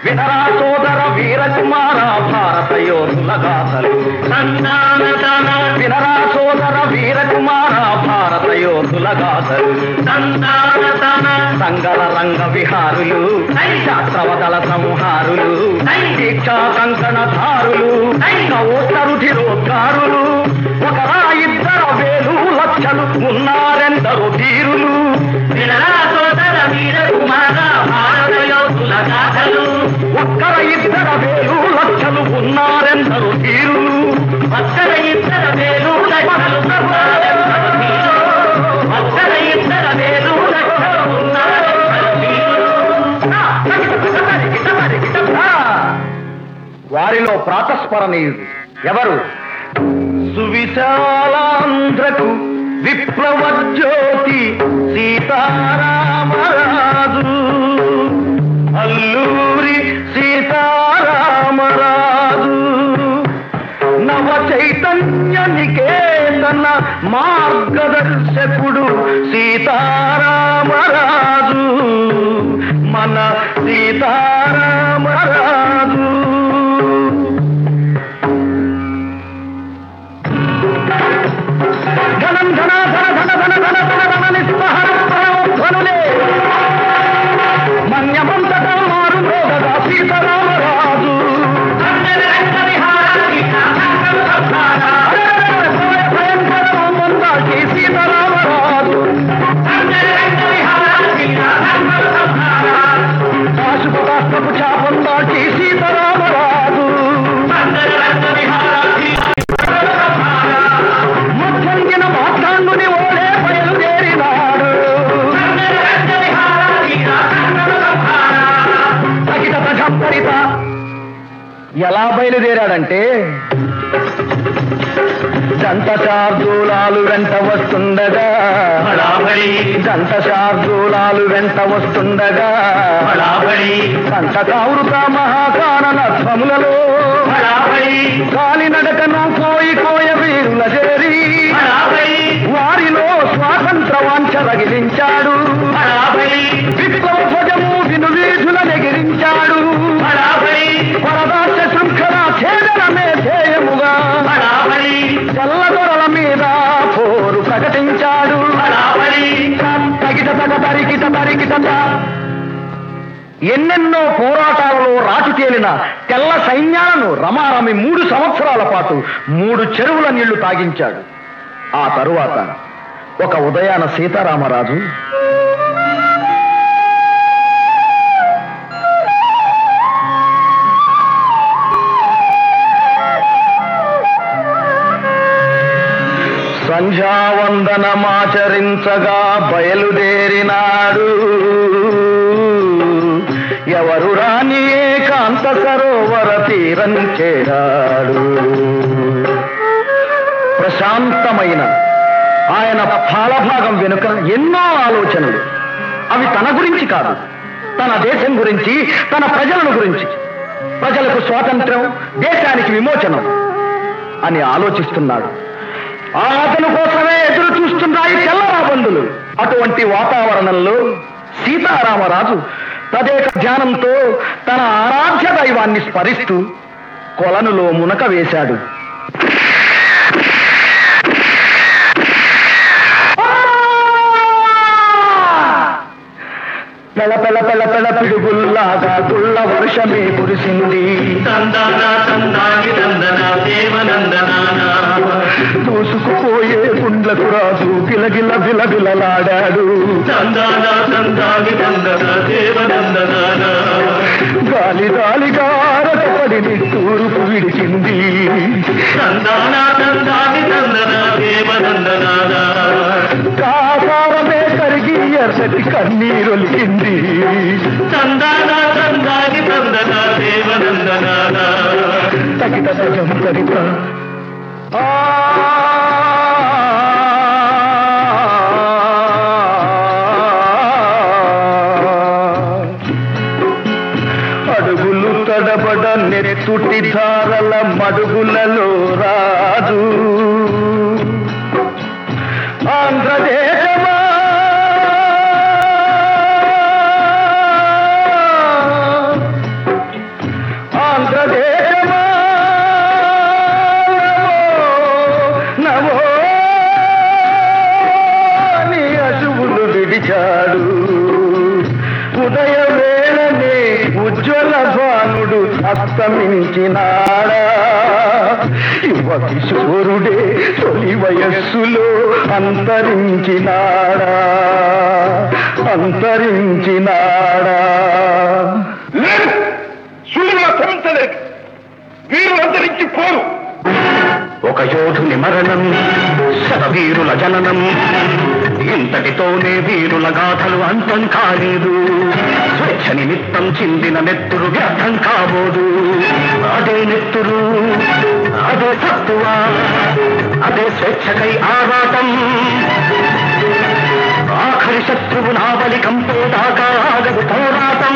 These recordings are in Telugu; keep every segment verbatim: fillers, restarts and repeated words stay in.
వినరా సోదర వీరకుమార భారత యోధుల గాథలు. వినరా సోదర వీరకుమార భారత యోధుల గాథలు. సంగల రంగ విహారులు, శాస్త్రవదల సంహారులు, దీక్షా కంకణధారులు, రుధిరోద్గారులు, ఒకరా ఇద్దరు వేలు లక్షలు ఉన్నారెందరు ధీరులు. వినరా సోదర వీరకుమార భారత యోధుల గాథలు. ఒక్కర ఇద్దర వేలు లక్షలు ఉన్నారెందరు ధీరులు. ఒక్కర ఇద్దర వేలు లక్షలు ఒక్కర ఇద్దర వేలు లక్షలు ఉన్నారెందరు ధీరులు. వారిలో ప్రాతస్మరణీయుడు ఎవరు? సువిశాలాంధ్రకు విప్లవ జ్యోతి సీతారామరాజు. అల్లూరి సీతారామరాజు నవ చైతన్య నికేతన మార్గదర్శకుడు సీతారామరాజు. మన సీతారామరాజు. ధనం ధన ధన ధన ధన ధన ధన ధన నిస్పహర ధ్వనులే మన్యమంతటా మారు మోగగా సీతారామరాజు. భయంకరమందాకి సీతారామరాజు. పాశుపతాస్త్రపు చాపందాకి సీతారామరాజు. మధ్యంగిన మాట్లాండుని ఓడే బయలుదేరినాడు. ఎలా బయలుదేరాడంటే దంత శార్దూలాలు వెంట వస్తుండగా దంత శార్దూలాలు వెంట వస్తుండగా దంత కావృత మహాకానన ధ్వములలో కాలి నడకను కోయి కోయ వీరుల చేరి వారిలో స్వాతంత్ర వాంఛ రగిలించాడు. విప్లవ ధ్వజము విను వీధుల నెగిరించాడు. పరదాశ శృంఖల ఛేదనమే ధ్యేయముగా చల్లదొరల మీద పోరు ప్రకటించాడు. తగిట తగ తరికిట తరికిట. ఎన్నెన్నో పోరాటాలలో రాజు తేలిన తెల్ల సైన్యాలను రమారమి మూడు సంవత్సరాల పాటు మూడు చెరువుల నీళ్లు తాగించాడు. ఆ తరువాత ఒక ఉదయాన సీతారామరాజు సంధ్యావందనమాచరించగా బయలుదేరినాడు. ఎవరు రాని ఏకాంత సరోవర తీరం చేరాడు. ప్రశాంతమైన ఆయన పాలభాగం వెనుక ఎన్నో ఆలోచనలు. అవి తన గురించి కాదు, తన దేశం గురించి, తన ప్రజలను గురించి. ప్రజలకు స్వాతంత్ర్యం, దేశానికి విమోచనం అని ఆలోచిస్తున్నాడు. ఆ అతను కోసమే ఎదురు చూస్తున్నాయి తెల్లరాబందులు. అటువంటి వాతావరణంలో సీతారామరాజు తదేక ధ్యానంతో తన ఆరాధ్య దైవాన్ని స్మరిస్తూ కొలనులో మునక వేశాడు. పెళ పెళ పెళ పెళ పిడుగుల్లాగా గుళ్ళ వర్షమే కురిసింది. దూసుకుపోయే గుండ్లకు రాజు గిలగిల బిలబిలలాడాడు. గాలి గాలిగా రకపడి తూర్పు విడిచింది. కాసారమే కరిగి ఎర్రటి కన్నీరొలికింది. తగిట సజం తగిత అడుగులు తడబడ నెత్తుటి ధారల మడుగులలో రాజు. ఆంధ్రదేశమా అస్తమించినాడా యువ కిశోరుడే తొలి వయస్సులో అంతరించినాడా అంతరించినాడా సూర్యుడు అస్తమించలేదు, వీరులు అంతరించి పోరు. ఒక యోధుని మరణం శతవీరుల జననం, ఇంతటితోనే వీరుల గాథలు అంతం కాలేదు. స్వేచ్ఛ నిమిత్తం చిందిన నెత్తురు వ్యర్థం కాబోదు. అదే నెత్తురు, అదే సత్తువ, అదే స్వేచ్ఛకై ఆరాటం. ఆఖరి శత్రువు నావలి కంపేదాకా ఆగదు పోరాటం.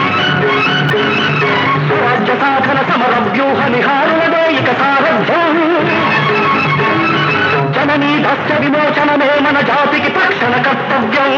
స్వరాజ్య సాధన సమర వ్యూహ నిహారులదే ఇక సారథ్యం. జననీ దస్య విమోచనమే మన జాతికి తక్షణ కర్తవ్యం.